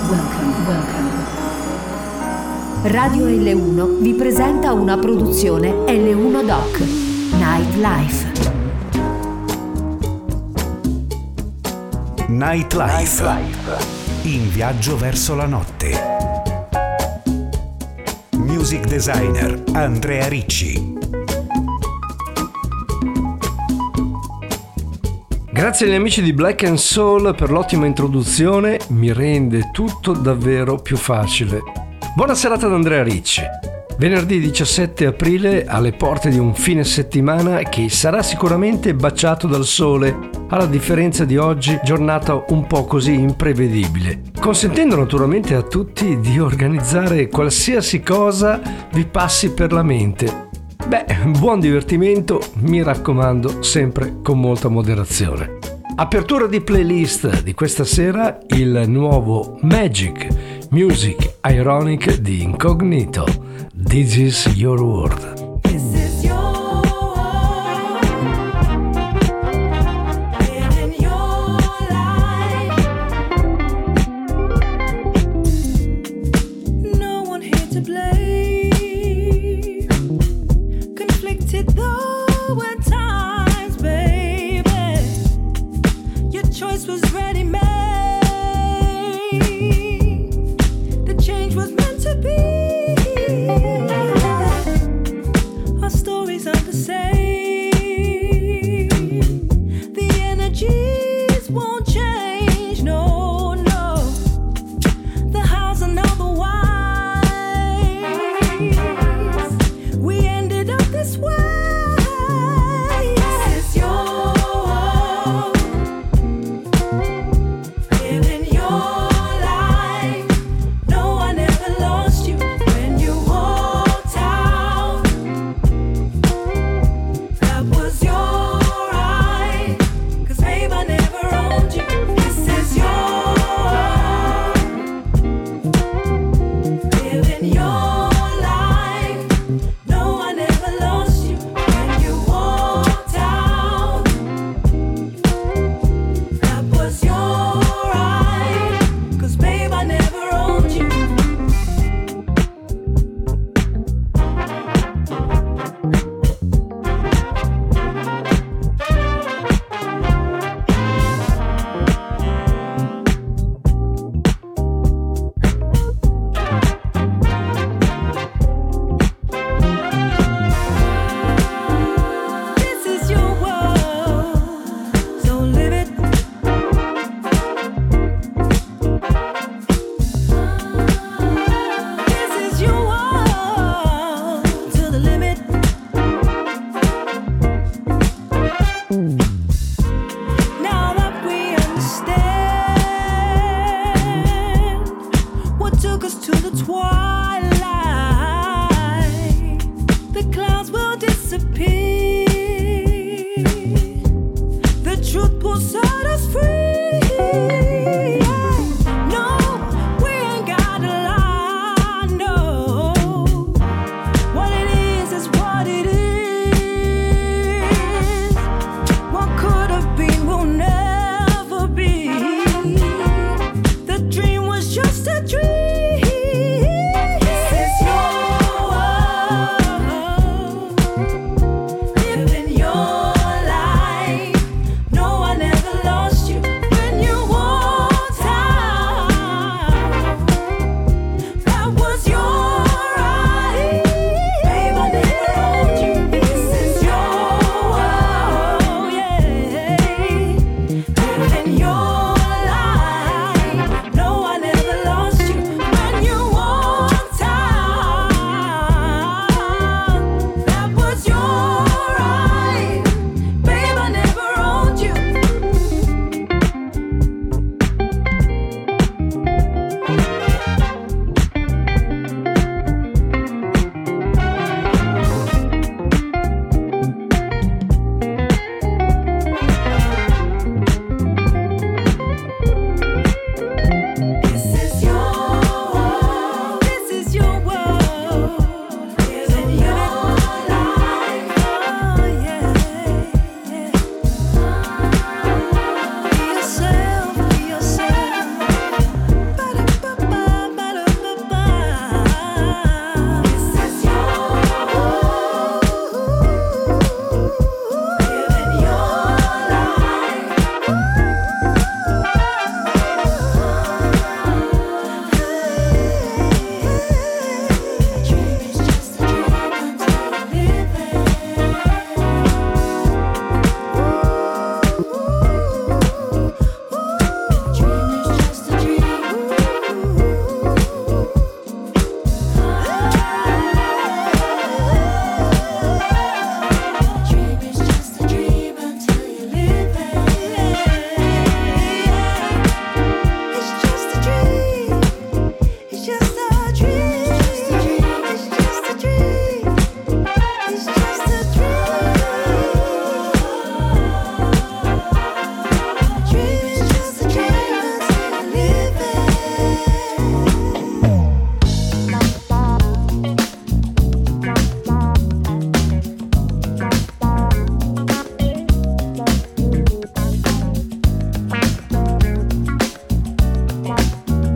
Radio L1 vi presenta una produzione L1 Doc. Nightlife. Nightlife. In viaggio verso la notte. Music designer Andrea Ricci. Grazie agli amici di Black & Soul per l'ottima introduzione, mi rende tutto davvero più facile. Buona serata da Andrea Ricci. Venerdì 17 aprile, alle porte di un fine settimana che sarà sicuramente baciato dal sole, alla differenza di oggi, giornata un po' così imprevedibile, consentendo naturalmente a tutti di organizzare qualsiasi cosa vi passi per la mente. Buon divertimento, mi raccomando, sempre con molta moderazione. Apertura di playlist di questa sera, il nuovo Magic Music Ironic di Incognito. This is your world.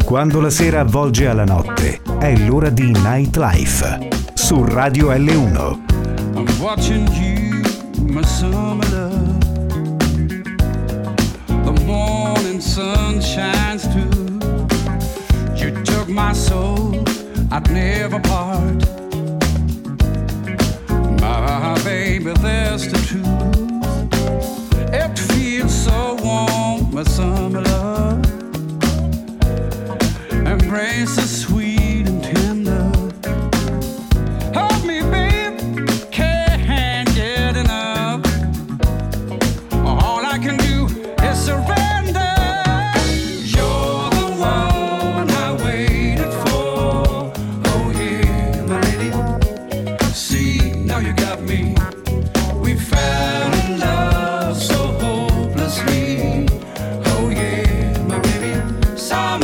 Quando la sera avvolge alla notte, è l'ora di Nightlife su Radio L1. I'm watching you, my summer love. The morning sun shines through. You took my soul, I'd never part. My baby, that's the truth. It feels so warm, my summer love. Embraces sweet and tender. Hold me, babe, can't get enough. All I can do is surrender. You're the one I waited for. Oh yeah, my lady. See, now you got me. We fell in love so hopelessly. Oh yeah, my baby. Summer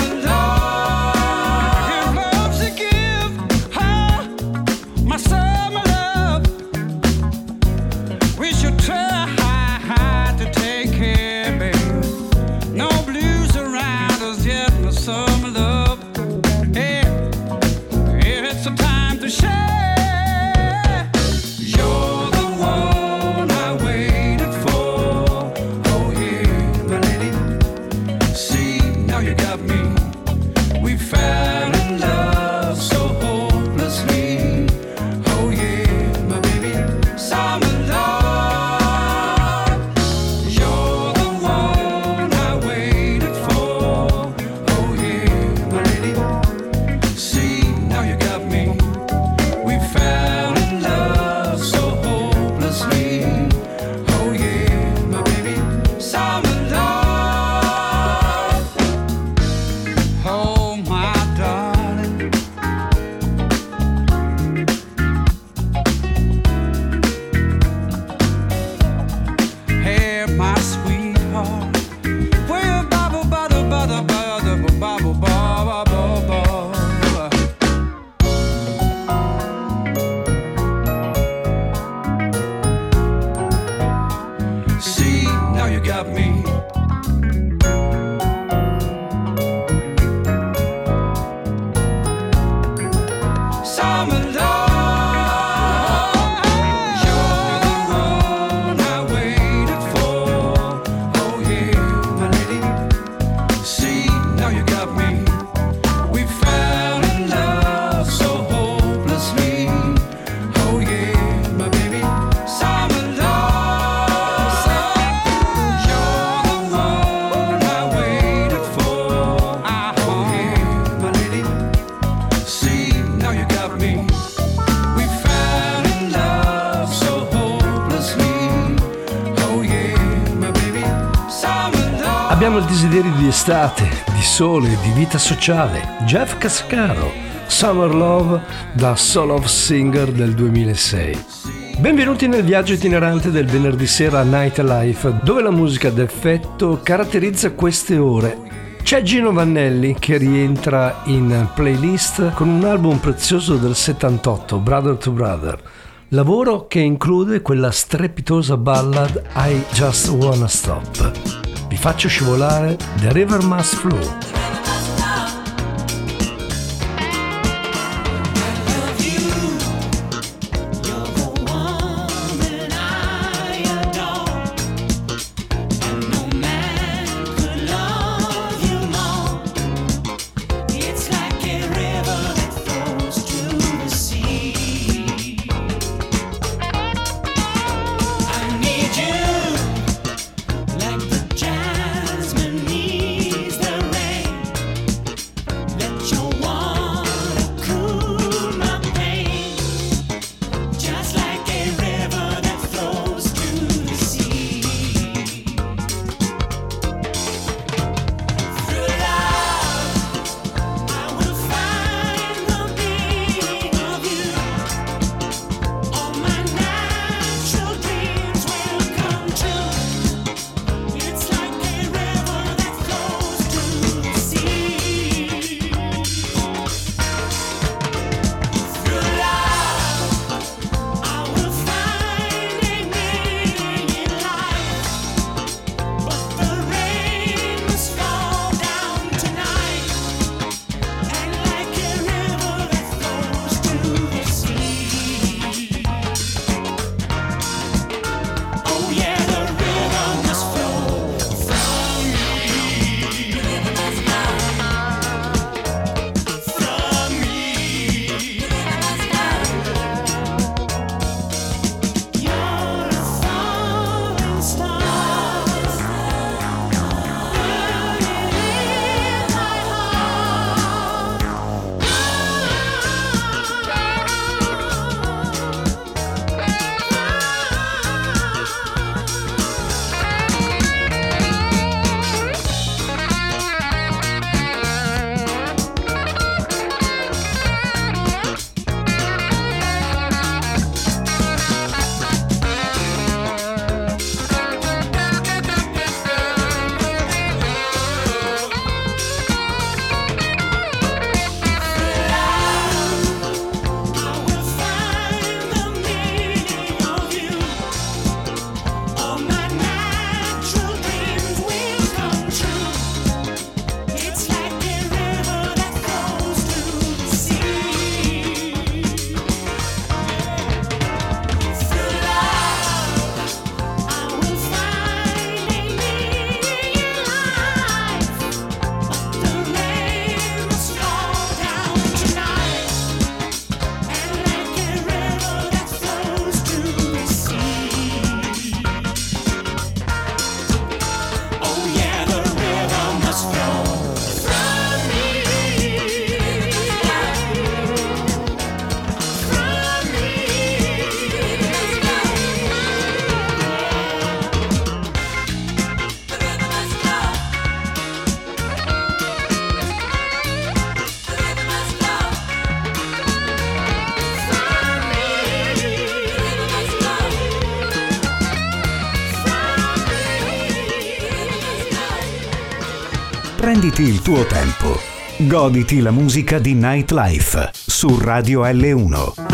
Abbiamo il desiderio di estate, di sole, di vita sociale. Jeff Cascaro, Summer Love, da Soul of Singer del 2006. Benvenuti nel viaggio itinerante del venerdì sera a Nightlife, dove la musica d'effetto caratterizza queste ore. C'è Gino Vannelli che rientra in playlist con un album prezioso del 78, Brother to Brother. Lavoro che include quella strepitosa ballad I Just Wanna Stop. Vi faccio scivolare The River Must Flow. Jasmine needs the rain. Prenditi il tuo tempo. Goditi la musica di Nightlife su Radio L1.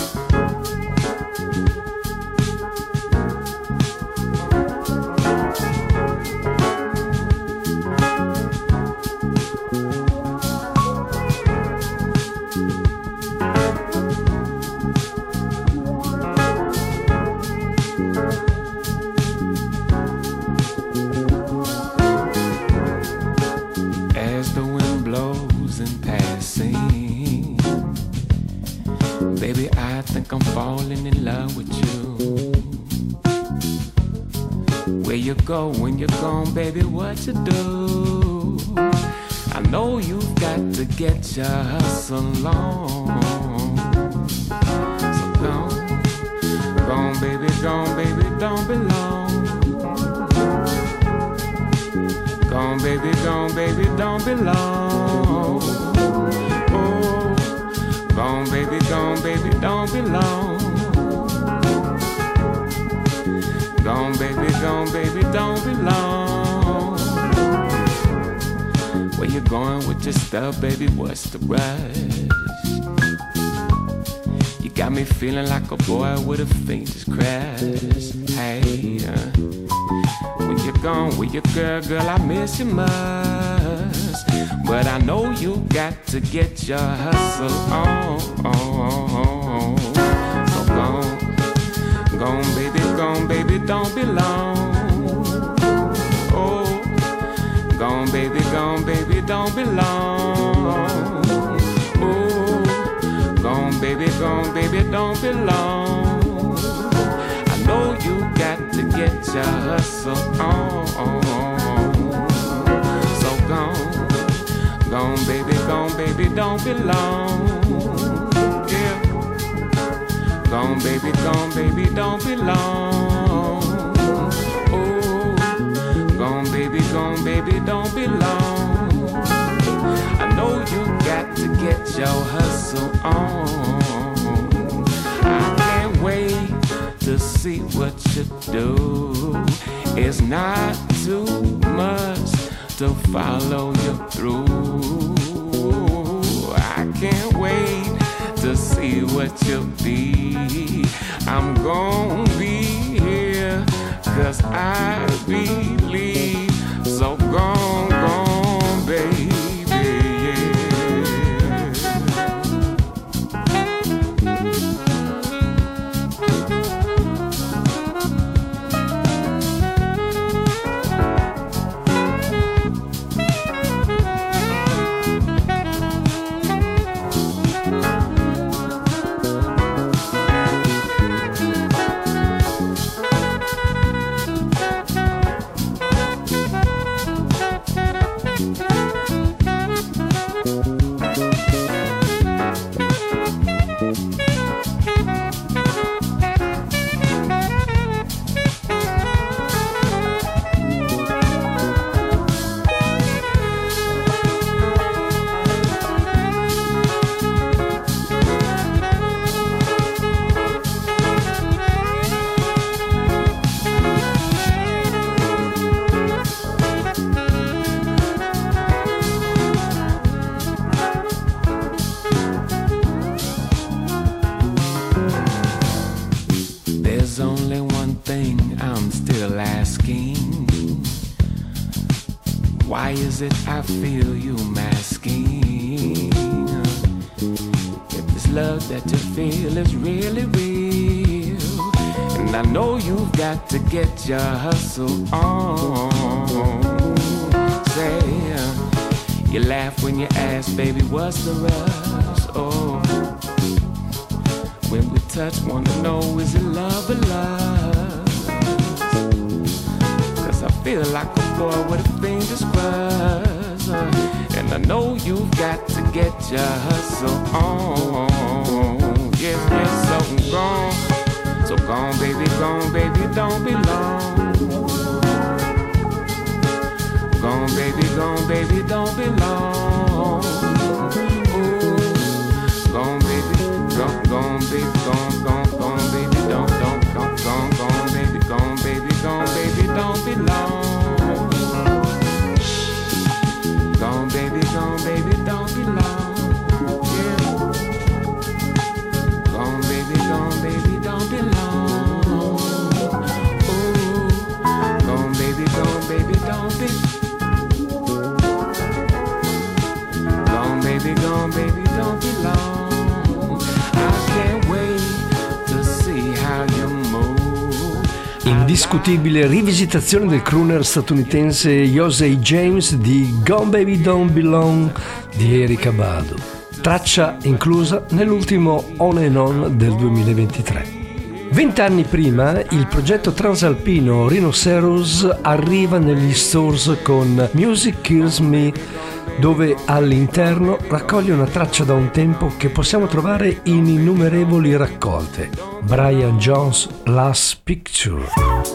When you're gone, baby, what you do? I know you've got to get your hustle on. So gone, baby, don't be long. Gone, baby, don't be long. Oh, gone, baby, don't be long. Gone, baby, don't be long. Where you going with your stuff, baby? What's the rush? You got me feeling like a boy with a faintest crash. Hey, when you're gone with your girl, I miss you much. But I know you got to get your hustle on. So gone, baby, don't be long. Oh, gone, baby, don't be long. Oh, gone, baby, don't be long. I know you got to get your hustle on. So gone, baby, don't be long. Yeah. Gone, baby, don't be long. Oh, gone, baby, don't be long. I know you got to get your hustle on. I can't wait to see what you do. It's not too much to follow you through. I can't wait to see what you'll be. I'm gonna be here, 'cause I believe. So gone, baby, yeah. Why is it I feel you masking? If this love that you feel is really real, and I know you've got to get your hustle on. Say, you laugh when you ask, baby, what's the rush? Oh, when we touch, wanna know, is it love or lust? I feel like a boy with a finger's crossed, and I know you've got to get your hustle on. Yes, so gone, baby, don't be long. Gone, baby, don't be long. Ooh, gone, baby, gone, baby, gone, baby, don't, gone, baby, don't be long. l'indiscutibile rivisitazione del crooner statunitense Josey James di Gone Baby Don't Belong di Erykah Badu, traccia inclusa nell'ultimo On and On del 2023. 20 anni prima il progetto transalpino Rhinoceros arriva negli stores con Music Kills Me, dove all'interno raccoglie una traccia da un tempo che possiamo trovare in innumerevoli raccolte. Brian Jones' Last Picture.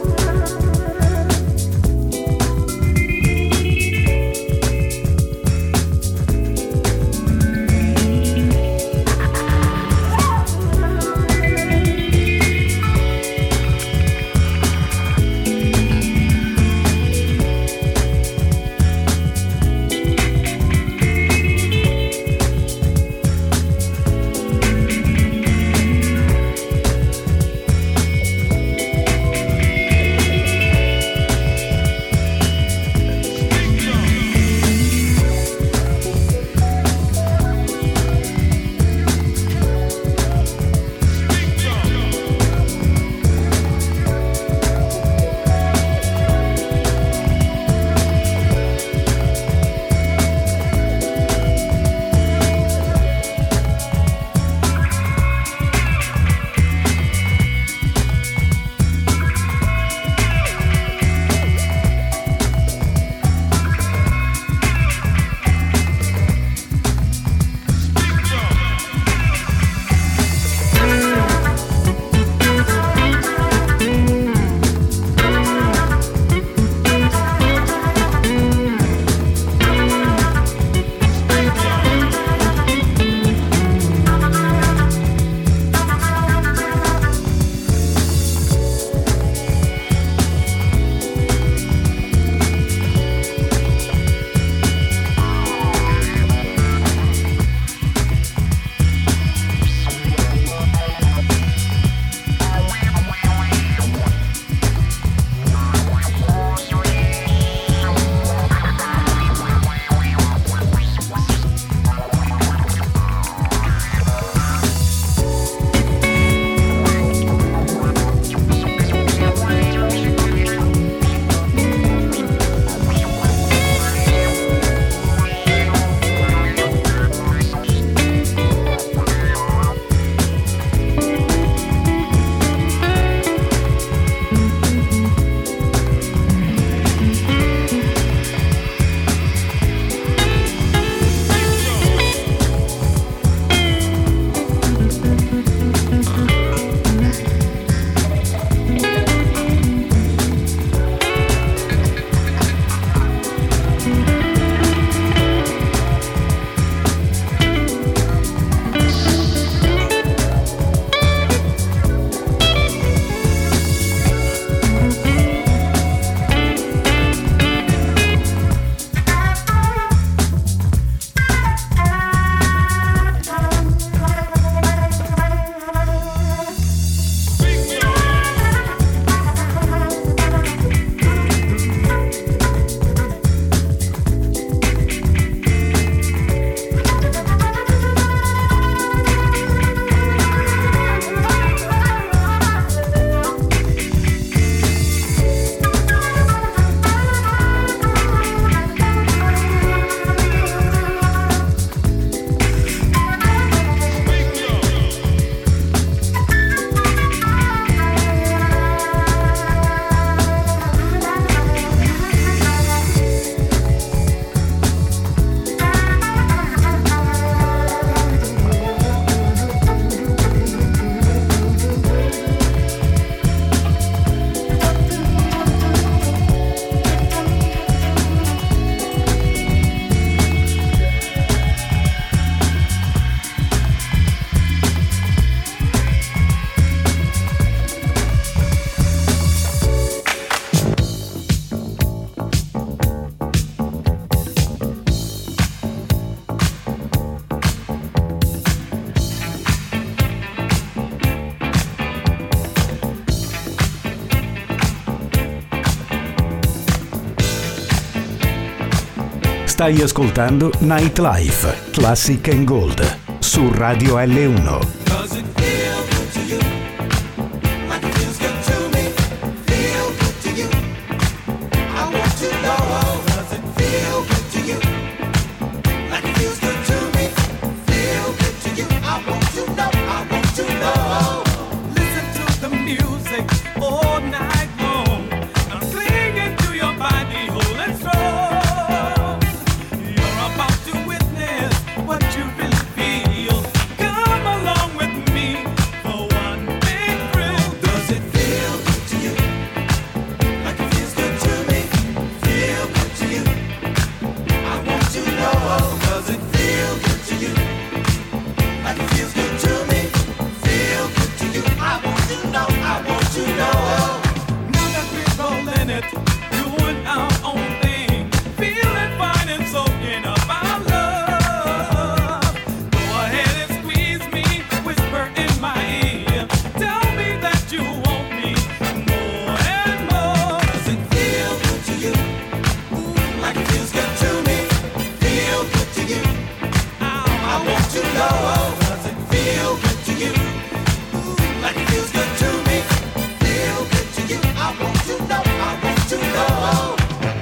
Stai ascoltando Nightlife, Classic and Gold, su Radio L1. to know, does it feel good to you? Like it feels good to me. Feel good to you. I want to know, I want to know.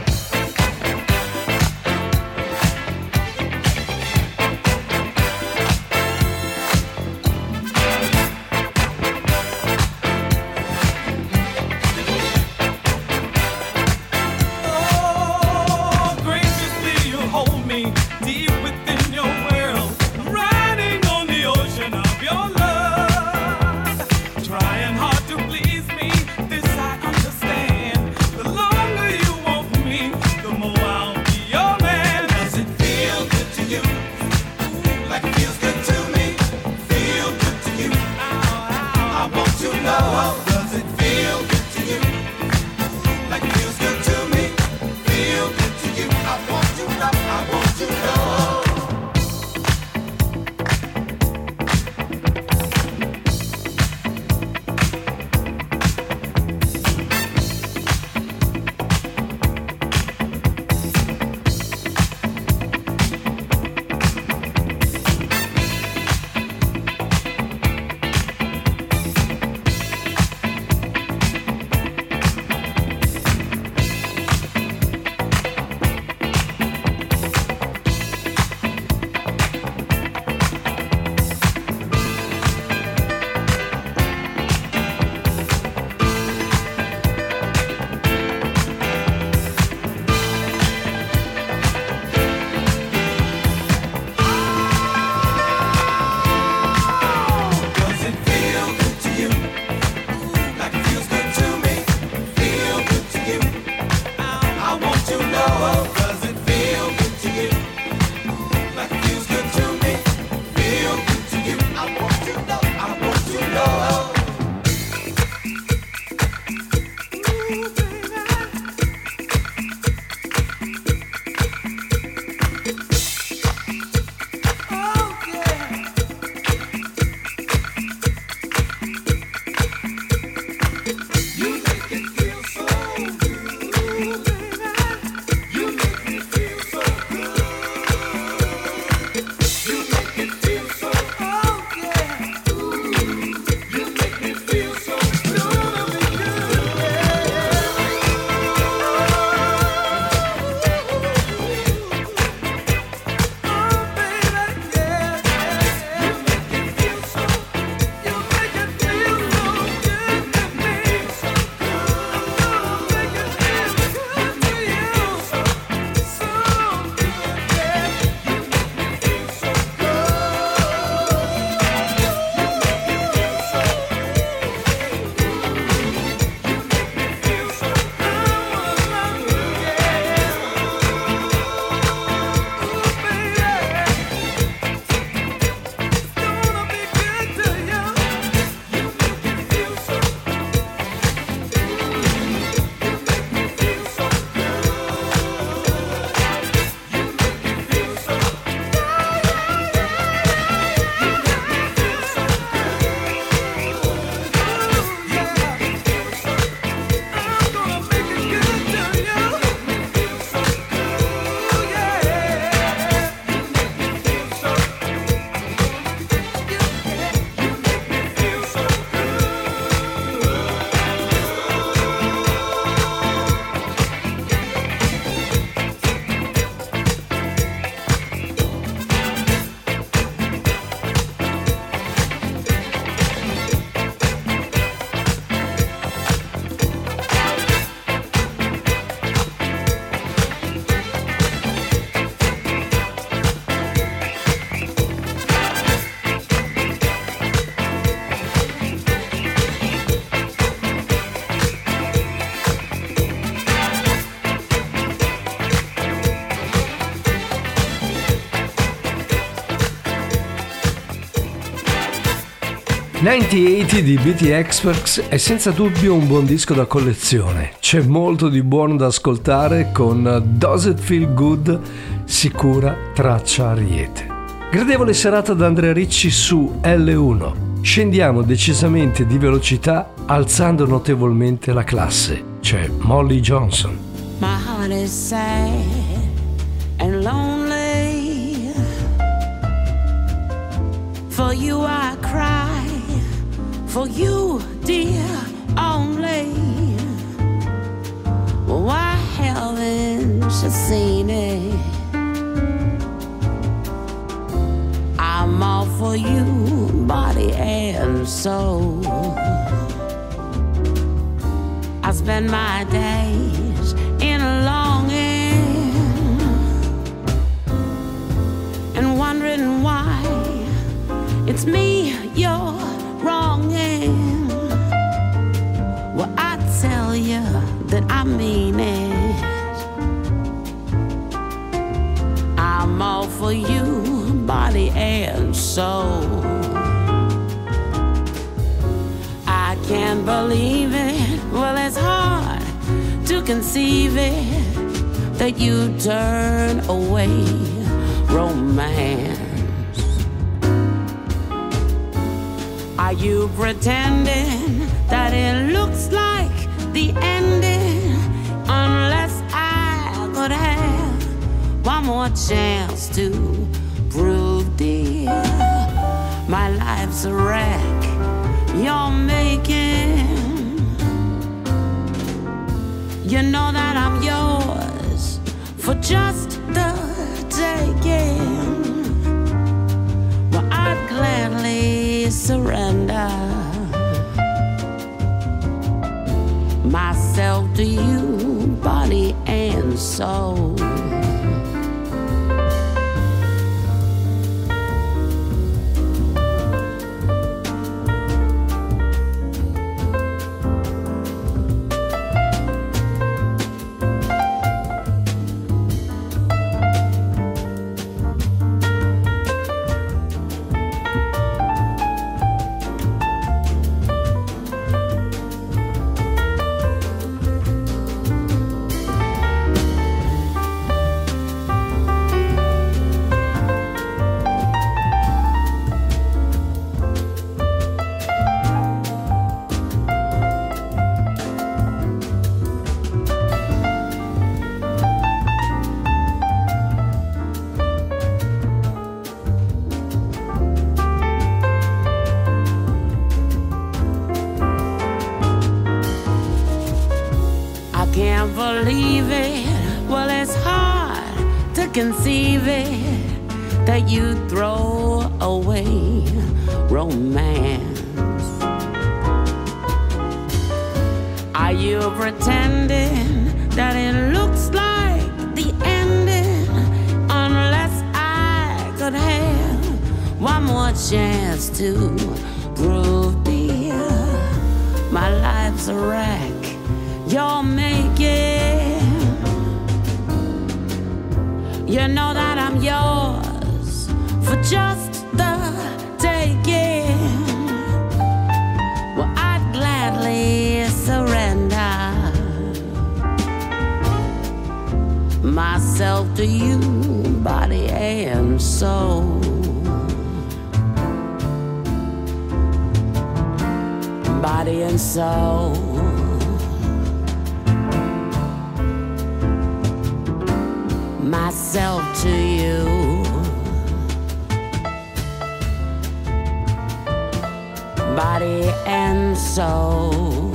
«9080» di BT Experts è senza dubbio un buon disco da collezione. C'è molto di buono da ascoltare con Does It Feel Good, sicura traccia ariete. Gradevole serata da Andrea Ricci su L1. Scendiamo decisamente di velocità alzando notevolmente la classe. C'è Molly Johnson. My heart is sad and lonely. For you I cry, for you, dear, only. Why haven't you seen it? I'm all for you, body and soul. I spend my days in longing and wondering why it's me you're wronging. Well, I tell you that I mean it. I'm all for you, body and soul. I can't believe it. Well, it's hard to conceive it that you turn away romance. Are you pretending that it looks like the ending? Unless I could have one more chance to prove, dear, my life's a wreck you're making. You know that I'm yours for just the taking. Well, I'd gladly surrender myself to you, body and soul. Can't believe it. Well, it's hard to conceive it that you throw away romance. Are you pretending that it looks like the ending? Unless I could have one more chance to prove, dear, my life's a wreck you're making. You know that I'm yours for just the taking. Well, I'd gladly surrender myself to you, body and soul. Body and soul. Myself to you, body and soul.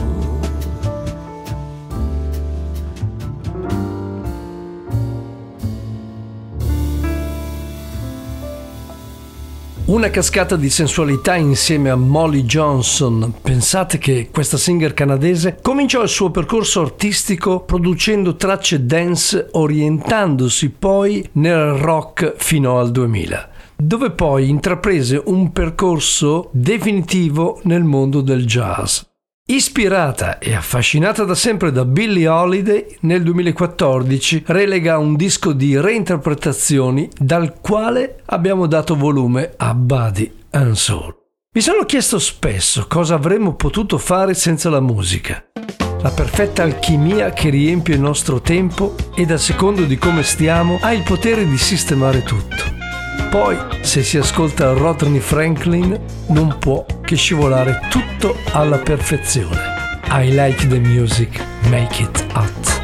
Una cascata di sensualità insieme a Molly Johnson. Pensate che questa singer canadese cominciò il suo percorso artistico producendo tracce dance, orientandosi poi nel rock fino al 2000, dove poi intraprese un percorso definitivo nel mondo del jazz. Ispirata e affascinata da sempre da Billie Holiday, nel 2014 relega un disco di reinterpretazioni dal quale abbiamo dato volume a Body and Soul. Mi sono chiesto spesso cosa avremmo potuto fare senza la musica. La perfetta alchimia che riempie il nostro tempo ed a secondo di come stiamo ha il potere di sistemare tutto. Poi, se si ascolta Rodney Franklin, non può che scivolare tutto alla perfezione. I like the music, make it hot.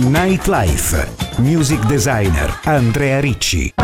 Nightlife. Music designer Andrea Ricci.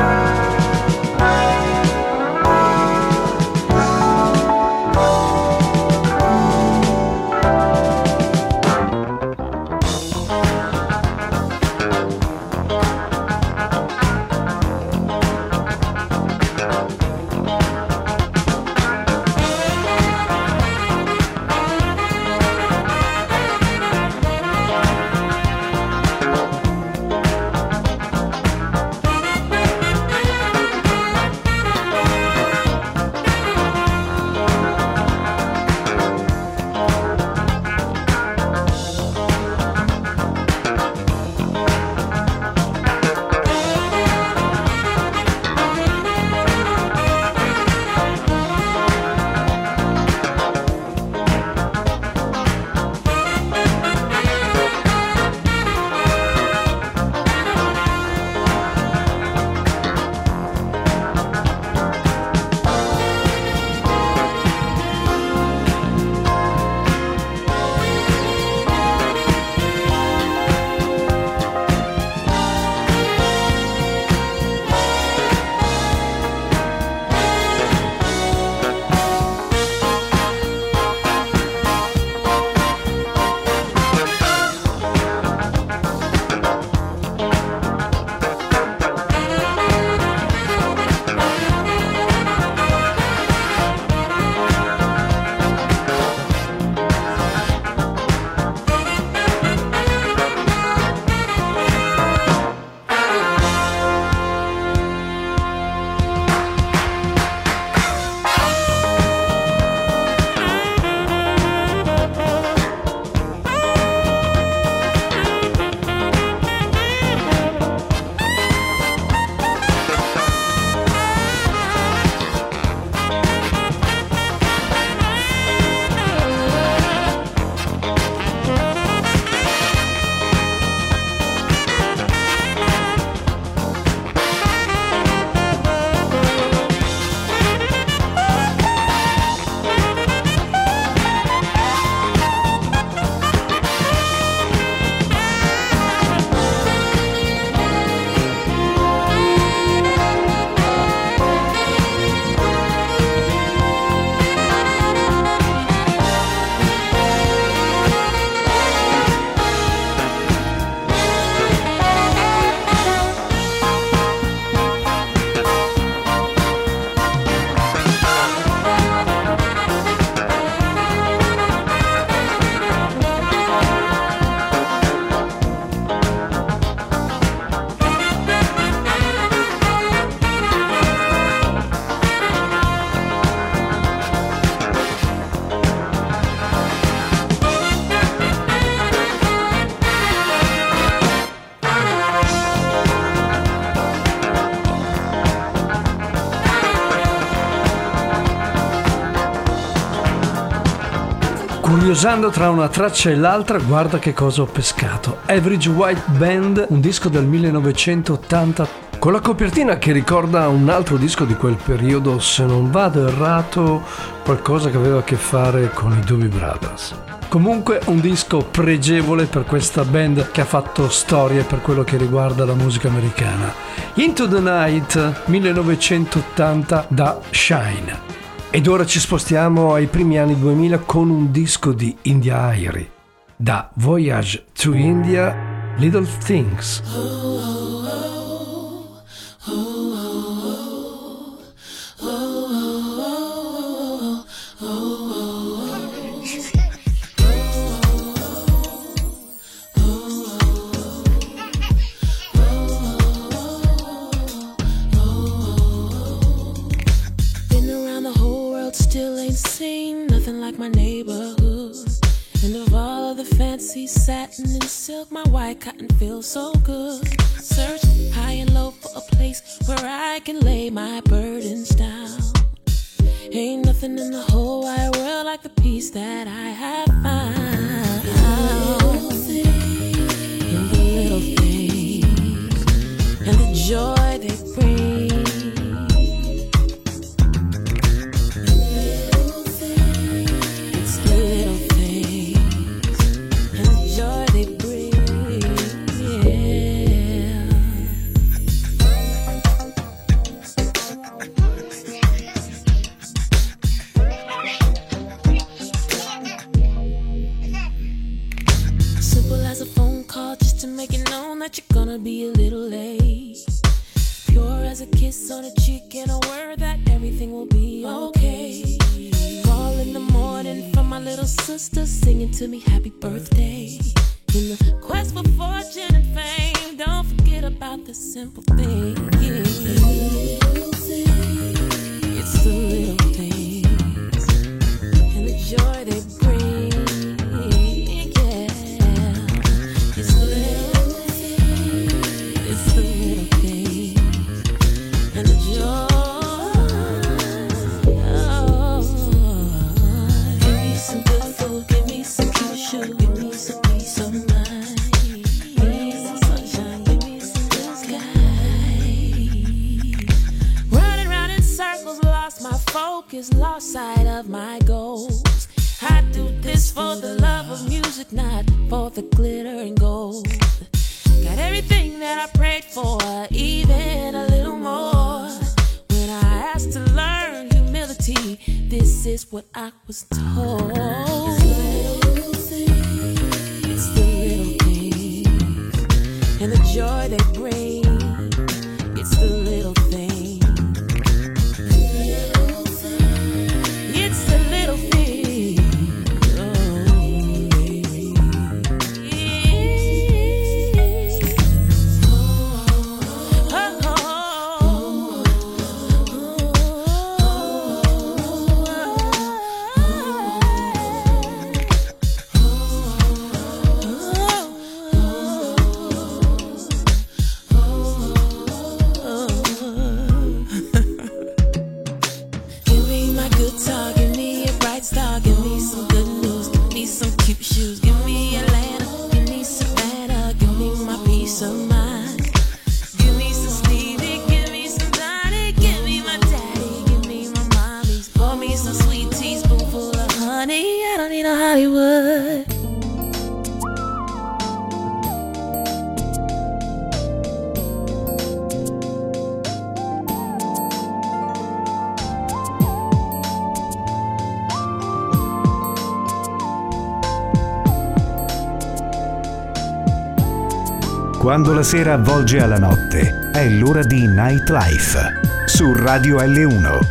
Curiosando tra una traccia e l'altra, guarda che cosa ho pescato. Average White Band, un disco del 1980 con la copertina che ricorda un altro disco di quel periodo, se non vado errato, qualcosa che aveva a che fare con i Doobie Brothers. Comunque un disco pregevole per questa band che ha fatto storia per quello che riguarda la musica americana. Into the Night 1980 da Shine. Ed ora ci spostiamo ai primi anni 2000 con un disco di India Arie. Da Voyage to India, Little Things. Satin and silk, my white cotton feels so good. Search high and low for a place where I can lay my burdens down. Ain't nothing in the whole wide world like the peace that I have found. In the little things and the joy they bring. It's the little things and the joy they bring. wanna be a little late. Pure as a kiss on a cheek and a word that everything will be okay. Call in the morning from my little sister singing to me happy birthday. In the quest for fortune and fame, don't forget about the simple things. It's the little things and the joy they bring. Yeah, it's the little things and the joy. Give me some good food, give me some cute shoes, give me some peace of mind. Give me some sunshine, give me some blue sky. Running round in circles, lost my focus, lost sight of my goals. I do this for the love of music, not for the glitter and gold. Got everything that I prayed for, even a little more. When I asked to learn humility, this is what I was told. It's the little things and the joy they bring. It's the little things. It's the little things. Oh, give me my guitar, give me a bright star, give me some good news, give me some cute shoes, give me Atlanta, give me Savannah, give me my peace of mind. Give me some Stevie, give me some Donnie, give me my daddy, give me my mommies, pour me some sweet tea, spoonful of honey. I don't need no Hollywood. Quando la sera avvolge alla notte, è l'ora di Nightlife su Radio L1.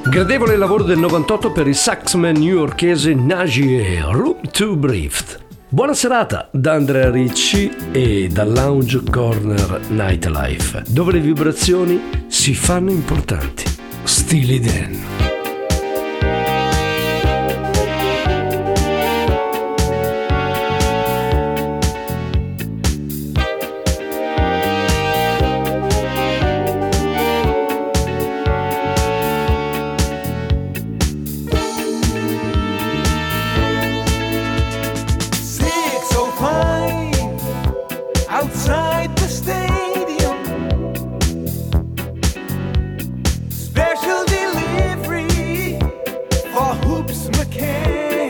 Gradevole lavoro del 98 per il saxman newyorkese Najee, Room to Breathe. Buona serata da Andrea Ricci e dal Lounge Corner Nightlife, dove le vibrazioni si fanno importanti. Steely Dan. Outside the stadium, special delivery for Hoops McCann.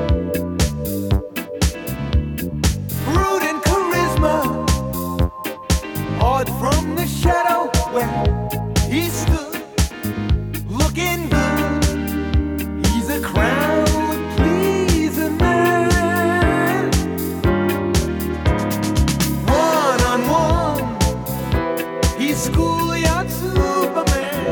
Rude and charisma, odd from the shadow where he stood, looking good. He's a crowd pleaser man. Schoolyard Superman,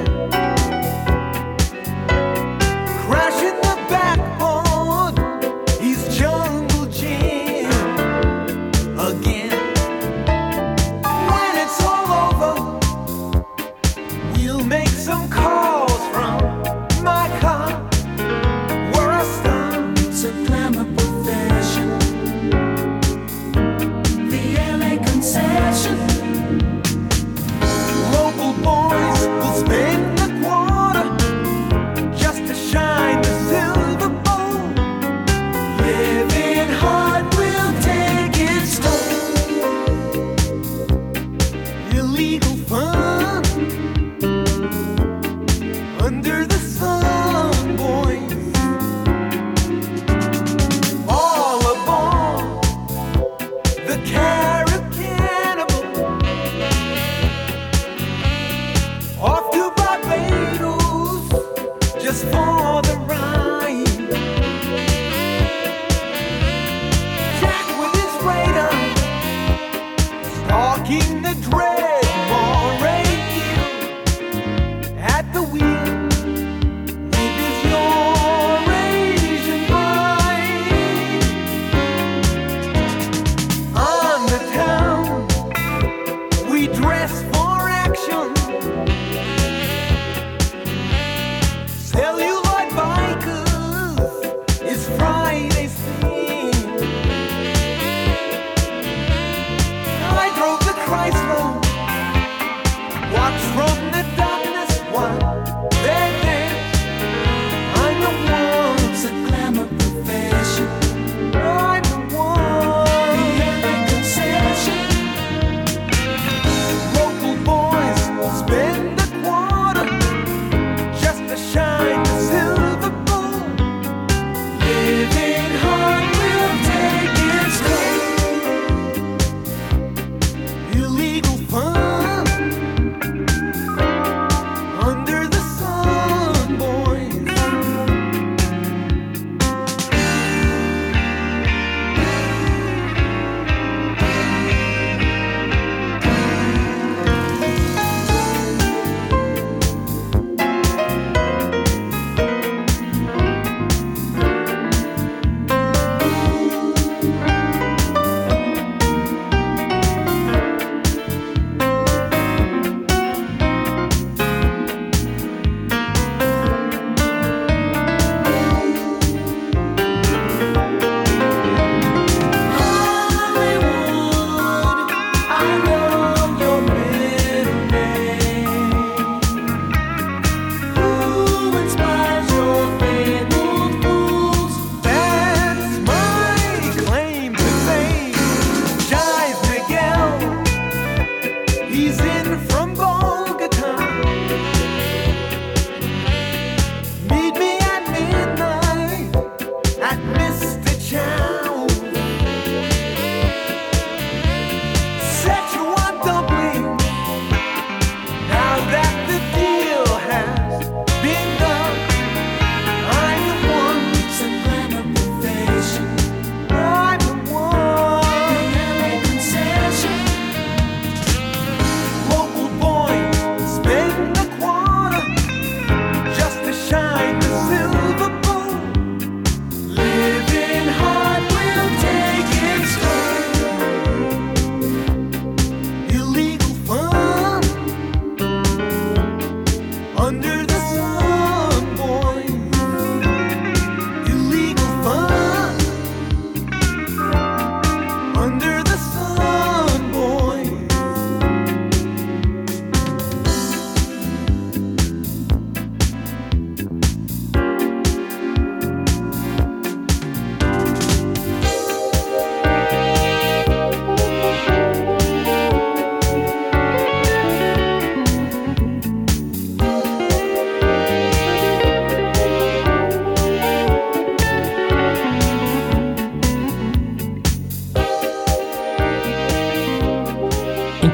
crashing the backboard, he's Jungle Jim again. When it's all over, we'll make some calls from my car, where I start. It's a glamour profession, the LA concession. Boys will spend a quarter just to shine the silver bowl. Living hard will take its toll. Illegal fun under the sun, boys. All aboard the Carib Cannibal. Off to Barbados, just for the ride. Jack with his radar, stalking the dread Moray Hill. At the wheel, with his Eurasian bride. On the town, we dress for action. Cellular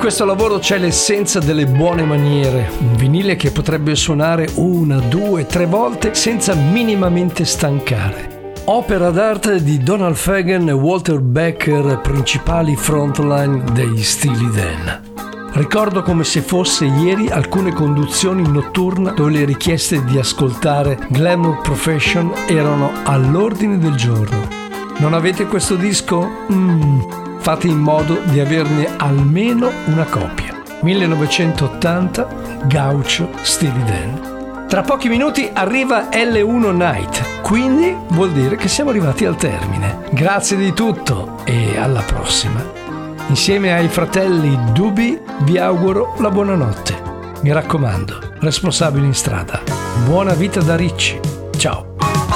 questo lavoro c'è l'essenza delle buone maniere, un vinile che potrebbe suonare 1, 2, 3 volte senza minimamente stancare. Opera d'arte di Donald Fagen e Walter Becker, principali frontline dei Steely Dan. Ricordo come se fosse ieri alcune conduzioni notturne dove le richieste di ascoltare Glamour Profession erano all'ordine del giorno. Non avete questo disco? Fate in modo di averne almeno una copia. 1980, Gaucho Steely Dan. Tra pochi minuti arriva L1 Night, quindi vuol dire che siamo arrivati al termine. Grazie di tutto e alla prossima. Insieme ai fratelli Dubi vi auguro la buonanotte. Mi raccomando, responsabili in strada. Buona vita da Ricci. Ciao.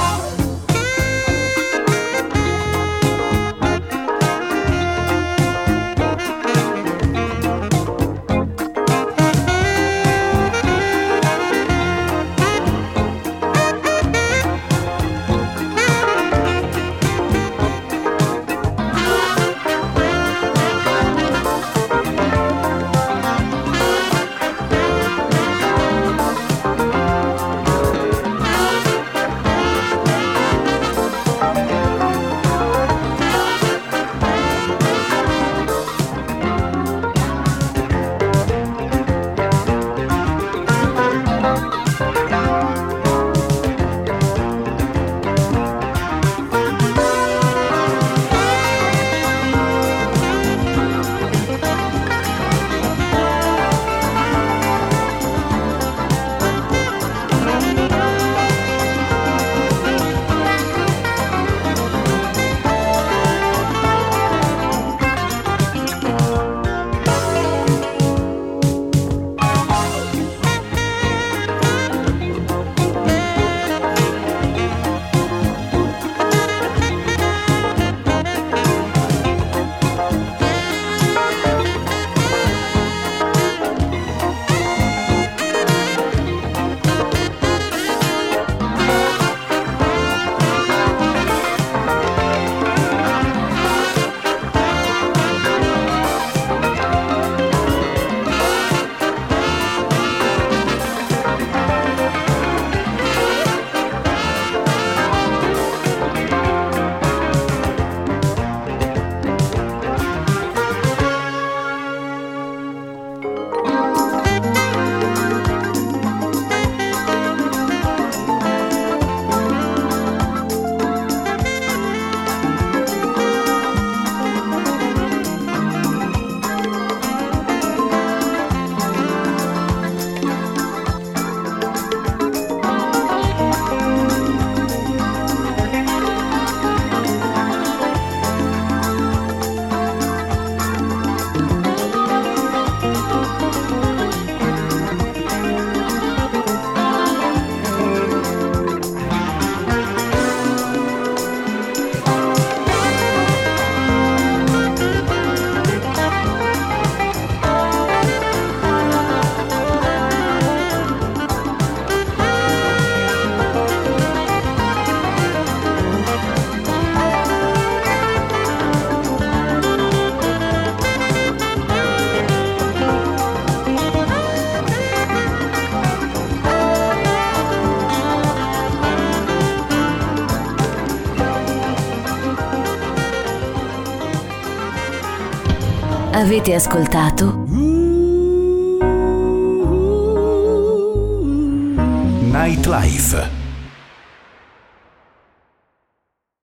Avete ascoltato Nightlife.